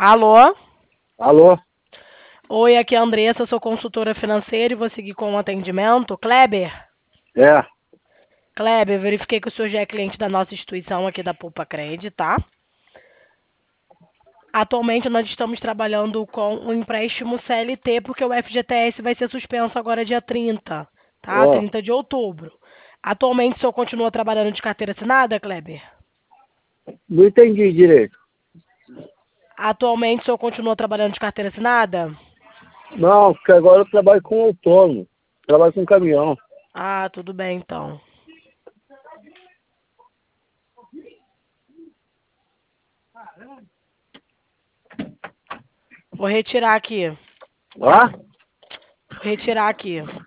Alô? Alô? Oi, aqui é a Andressa, sou consultora financeira e vou seguir com o atendimento. Kleber? É. Kleber, verifiquei que o senhor já é cliente da nossa instituição aqui da Poupa Cred, tá? Atualmente nós estamos trabalhando com um empréstimo CLT porque o FGTS vai ser suspenso agora dia 30, tá? Ó, 30 de outubro. Atualmente o senhor continua trabalhando de carteira assinada, Kleber? não entendi direito. Atualmente o senhor continua trabalhando de carteira assinada? Não, porque agora eu trabalho com autônomo. Trabalho com caminhão. Ah, tudo bem então. Vou retirar aqui. Ah? Vou retirar aqui.